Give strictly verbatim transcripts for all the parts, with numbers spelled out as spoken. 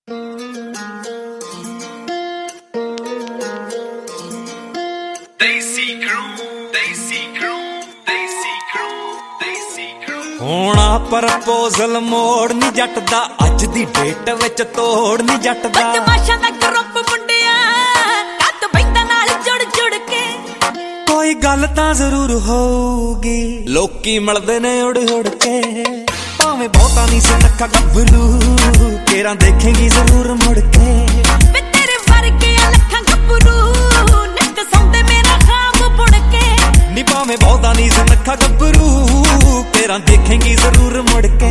ਹੋਣਾ ਪ੍ਰਪੋਜ਼ਲ ਮੋੜ ਨੀ ਜੱਟ ਦਾ ਅੱਜ ਦੀ ਡੇਟ ਵਿੱਚ ਤੋੜ ਨੀ ਜੱਟ ਦਾ ਬਦਮਾਸ਼ਾਂ ਦਾ ਗਰੁੱਪ ਮੁੰਡਿਆ ਕੱਤ ਬੈਂਦਾ ਨਾਲ ਜੁੜ ਜੁੜ ਕੇ ਕੋਈ ਗੱਲ ਤਾਂ ਜ਼ਰੂਰ ਹੋਊਗੀ ਲੋਕੀ ਮਿਲਦੇ ਨੇ ਉੜ ਉੜ ਕੇ ਭਾਵੇਂ ਬਹੁਤਾ ਨਹੀਂ ਸੁਨੱਖਾ ਗੱਭਰੂ ਕੇਰਾਂ ਦੇਖੇਗੀ ਜ਼ਰੂਰ ਮੁੜ ਕੇ ਵੇ ਤੇਰੇ ਵਰਗੇ ਲੱਖਾਂ ਗੱਭਰੂ ਨਿੱਤ ਸੌਂਦੇ ਮੇਰਾ ਖਾਬ ਬੁੜ ਕੇ ਨੀ ਭਾਵੇਂ ਬਹੁਤਾ ਨਹੀਂ ਸੁਨੱਖਾ ਗੱਭਰੂ ਕੇਰਾਂ ਦੇਖੇਗੀ ਜ਼ਰੂਰ ਮੁੜ ਕੇ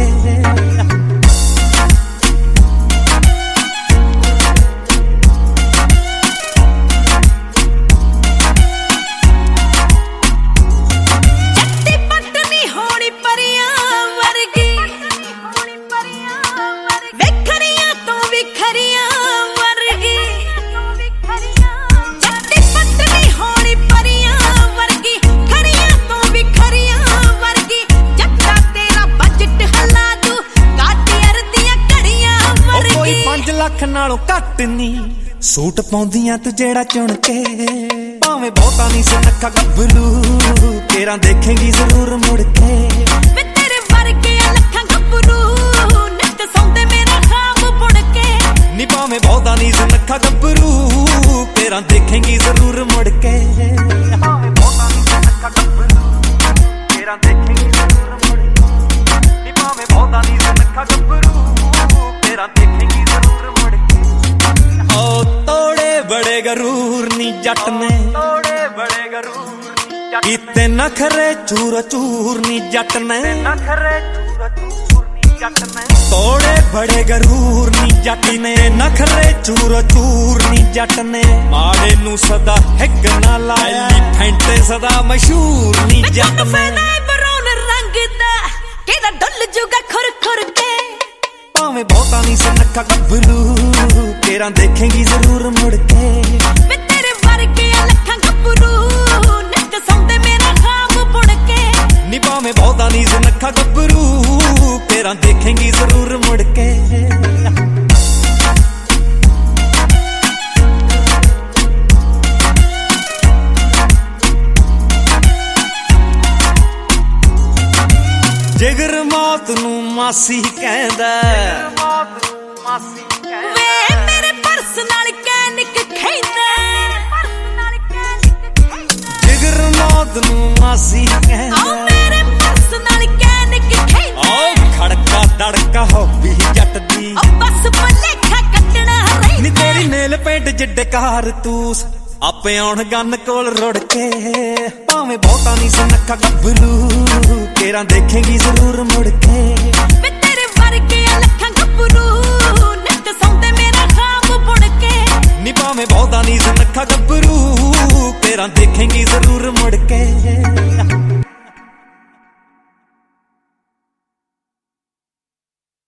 ਲੱਖ ਨਾਲੋਂ ਘੱਟ ਨੀ ਸੂਟ ਪਾਉਂਦੀਆਂ ਤੂੰ ਜਿਹੜਾ ਚੁਣ ਕੇ ਭਾਵੇਂ ਬਹੁਤਾ ਨਹੀਂ ਸੁਨੱਖਾ ਗੱਭਰੂ ਕੇਰਾਂ ਦੇਖੇਗੀ ਜ਼ਰੂਰ ਮੁੜ ਕੇ ਵੇ ਤੇਰੇ ਵਰਗੇ ਲੱਖਾਂ ਗੱਭਰੂ ਨਿੱਤ ਸੌਂਦੇ ਮੇਰਾ ਖਾਬ ਬੁੜ ਕੇ ਨੀ ਭਾਵੇਂ ਬਹੁਤਾ ਨਹੀਂ ਸੁਨੱਖਾ ਗੱਭਰੂ ਕੇਰਾਂ ਦੇਖੇਗੀ ਜ਼ਰੂਰ ਮੁੜ ਕੇ ਭਾਵੇਂ ਬਹੁਤਾ ਨਹੀਂ ਸੁਨੱਖਾ ਗੱਭਰੂ ਕੇਰਾਂ ਦੇਖੇਗੀ ਜ਼ਰੂਰ ਮੁੜ ਕੇ ਨੀ ਭਾਵੇਂ ਬਹੁਤਾ ਨਹੀਂ ਸੁਨੱਖਾ ਗੱਭਰੂ ਕੇਰਾਂ ਦੇਖੇਗੀ ਜ਼ਰੂਰ ਮੁੜ ਕੇ ਓ ਤੋੜੇ ਬੜੇ ਗਰੂਰ ਨੀ ਜੱਟ ਨੇ ਤੋੜੇ ਬੜੇ ਗਰੂਰ ਕੀਤੇ ਨਖਰੇ ਚੂਰ ਚੂਰ ਨੀ ਜੱਟ ਨੇ ਨਖਰੇ ਚੂਰ ਚੂਰ ਨੀ ਜੱਟ ਨੇ ਤੋੜੇ ਬੜੇ ਗਰੂਰ ਨੀ ਜੱਟ ਨੇ ਨਖਰੇ ਚੂਰ ਚੂਰ ਨੀ ਜੱਟ ਨੇ ਮਾੜੇ ਨੂੰ ਸਦਾ ਹਿੱਕ ਨਾ ਲਾਇਆ ਐਲੀਫੈਂਟ ਸਦਾ ਮਸ਼ਹੂਰ ਨੀ ਜੱਟ ਨੇ ਬਰਾਉਨ ਰੰਗ ਦਾ ਕਿਹਦਾ ਡੁੱਲ ਜੂਗਾ ਖੁਰ ਖੁਰ ਕੇ ਭਾਵੇਂ ਬਹੁਤਾ ਨਹੀਂ ਸੁਨੱਖਾ ਗੱਭਰੂ ਕੇਰਾਂ ਦੇਖੇਗੀ ਜ਼ਰੂਰ ਮੁੜ ਕੇ ਵੇ ਤੇਰੇ ਵਰਗੇ ਲੱਖਾਂ ਗੱਭਰੂ ਨਿੱਤ ਸੌਂਦੇ ਮੇਰਾ ਖਾਬ ਬੁੜ ਕੇ ਨੀ ਭਾਵੇਂ ਬਹੁਤਾ ਨਹੀਂ ਸੁਨੱਖਾ ਗੱਭਰੂ ਕੇਰਾਂ ਦੇਖੇਗੀ ਜ਼ਰੂਰ ਮੁੜ ਕੇ ਜਿਗਰ ਮੌਤ ਨੂੰ ਮਾਸੀ ਕਹਿੰਦਾ ਮੌਤ ਨੂੰ ਮਾਸੀ ਕਹਿੰਦਾ ਵੇ ਮੇਰੇ ਪਰਸ ਨਾਲ ਕੈਨਿਕ ਖੈਂਦਾ ਪਰਸ ਨਾਲ ਕੈਨਿਕ ਖੈਂਦਾ ਜਿਗਰ ਮੌਤ ਨੂੰ ਮਾਸੀ ਕਹਿੰਦਾ ਓ ਮੇਰੇ ਪਰਸ ਨਾਲ ਕੈਨਿਕ ਖੈਂਦਾ ਓ ਖੜਕਾ ਦੜਕਾ ਹੋਬੀ ਜੱਟ ਦੀ ਓ ਬਸ ਭਲੇਖਾ ਕੱਟਣਾ ਰਹਿੰਦਾ ਨੀ ਤੇਰੀ ਨੇਲ ਪੇਂਟ ਜਿੱਡੇ ਕਾਰਤੂਸ ਆਪੇ ਆਉਣ ਗੰਨ ਕੋਲ ਰੁੜ ਕੇ ਭਾਵੇਂ ਬਹੁਤਾ ਨਹੀਂ ਸੁਨੱਖਾ ਗੱਭਰੂ ਕੇਰਾਂ ਦੇਖੇਗੀ ਜ਼ਰੂਰ ਮੁੜ ਕੇ ਵੇ ਤੇਰੇ ਵਰਗੇ ਲੱਖਾਂ ਗੱਭਰੂ ਨਿੱਤ ਸੌਂਦੇ ਮੇਰਾ ਖਾਬ ਬੁੜ ਕੇ ਨੀ ਭਾਵੇਂ ਬਹੁਤਾ ਨਹੀਂ ਸੁਨੱਖਾ ਗੱਭਰੂ ਕੇਰਾਂ ਦੇਖੇਗੀ ਜ਼ਰੂਰ